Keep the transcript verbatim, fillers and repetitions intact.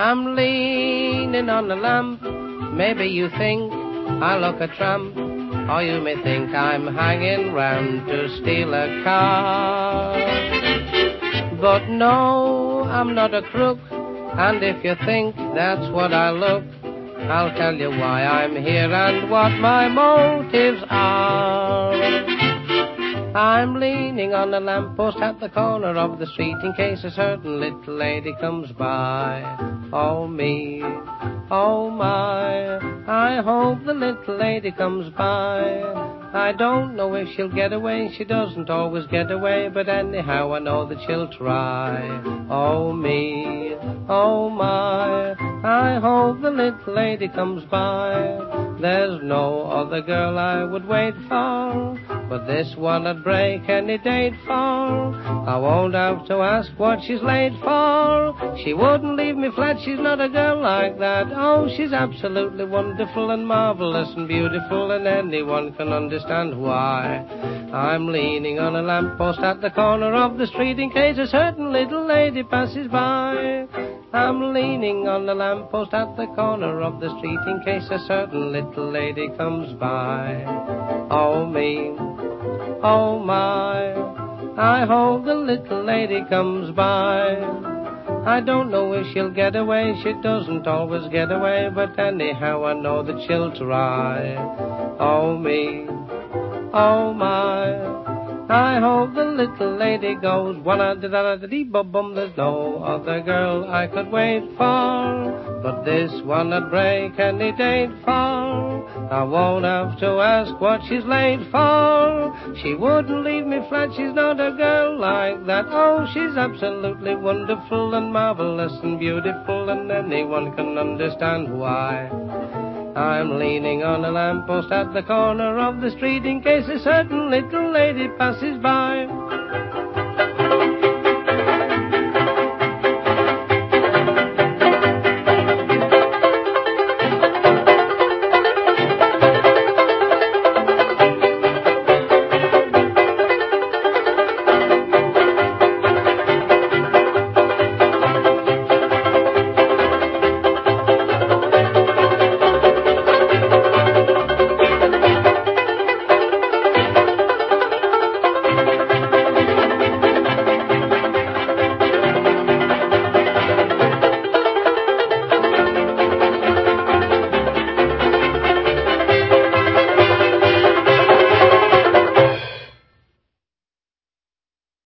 I'm leaning on the lamp. Maybe you think I look a tramp, or you may think I'm hanging round to steal a car. But no, I'm not a crook, and if you think that's what I look, I'll tell you why I'm here and what my motives are. I'm leaning on a lamppost at the corner of the street in case a certain little lady comes by. Oh me, oh my, I hope the little lady comes by. I don't know if she'll get away, she doesn't always get away, but anyhow I know that she'll try. Oh me, oh my, I hope the little lady comes by. There's no other girl I would wait for, but this one I'd break any date for. I won't have to ask what she's late for. She wouldn't leave me flat, she's not a girl like that. Oh, she's absolutely wonderful and marvelous and beautiful, and anyone can understand why. I'm leaning on a lamppost at the corner of the street in case a certain little lady passes by. I'm leaning on the lamppost at the corner of the street in case a certain little lady comes by. Oh me, oh my, I hope the little lady comes by. I don't know if she'll get away, she doesn't always get away, but anyhow I know that she'll try. Oh me, oh my, I hope the little lady goes. One-a-da-da-da-dee-bum-bum. There's no other girl I could wait for, but this one I'd break any date for. I won't have to ask what she's late for. She wouldn't leave me flat, she's not a girl like that. Oh, she's absolutely wonderful and marvelous and beautiful, and anyone can understand why. I'm leaning on a lamppost at the corner of the street in case a certain little lady passes by.